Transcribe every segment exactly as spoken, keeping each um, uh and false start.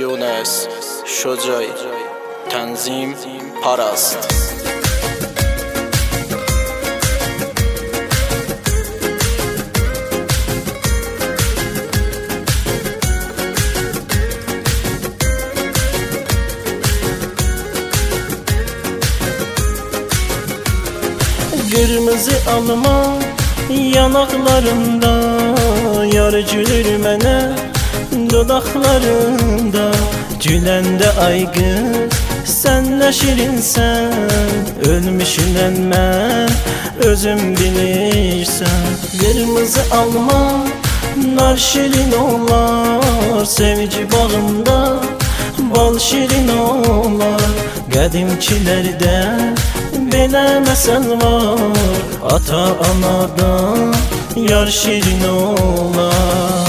Yunus Şocay Tənzim Parast. Kırmızı alma yanaklarında, yar gülür mənə dodaqlarında. Güləndə ay qız, sən nə şirinsən, ölmüşünən mən özüm bilirsən. Kırmızı alma nar şirin olar, sevgi bağında bal şirin olar. Qədimkilərdə belə məsəl var, ata-anadan yar şirin olar.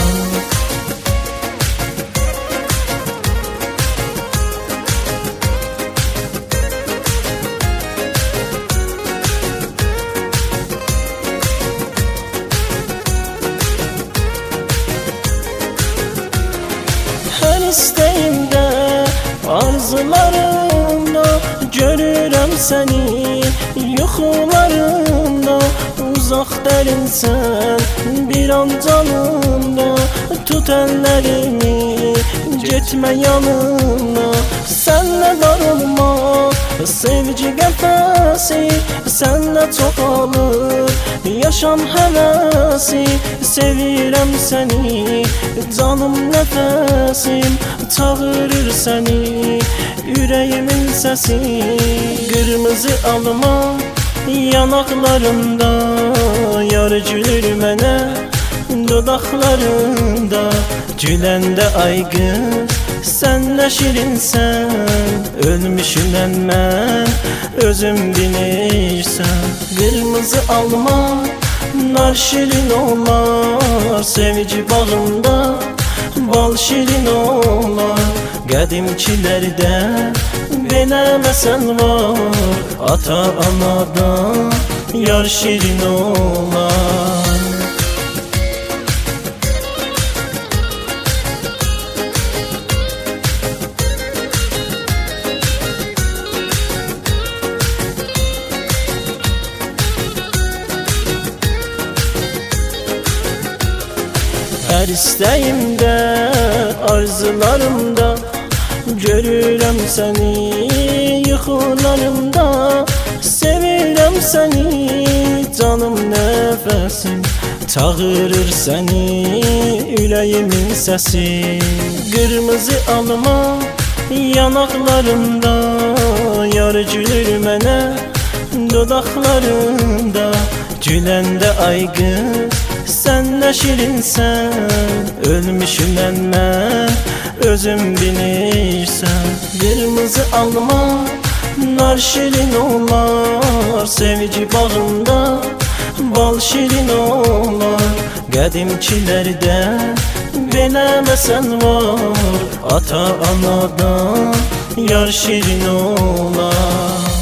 Hər istəyimdə, arzularımda görürəm səni, yuxularımda. Uzaq dərinsən bir an canımda, tut əllərimi, getmə yanımda. Sənlə darılmaq, sevgi qəfəsi, sənlə çoxalır yaşam həvəsi. Sevirəm səni, canım nəfəsim, çağırır səni ürəyimin səsi. Qırmızı alma yanaklarında, yar gülür mənə dodaqlarında. Güləndə ay qız, sən nə şirinsən, ölmüşünən mən özüm bilirsən. Qırmızı alma nar şirin olar, sevgi bağında bal şirin olar. Qədimkilərdə belə məsəl var, ata-anadan yar şirin olar. Hər istəyimdə, arzularımda görürəm səni, yuxularımda. Sevirəm səni, canım nəfəsim, çağırır səni ürəyimin səsi. Qırmızı alma yanaklarımda, yar gülür mənə dodaqlarında. Güləndə ay qız, sən nə şirinsən, ölmüşünən mən özüm bilirsən. Qırmızı alma nar şirin olar, sevgi bağında bal şirin olar. Qədimkilərdə belə məsəl var, ata-anadan yar şirin olar.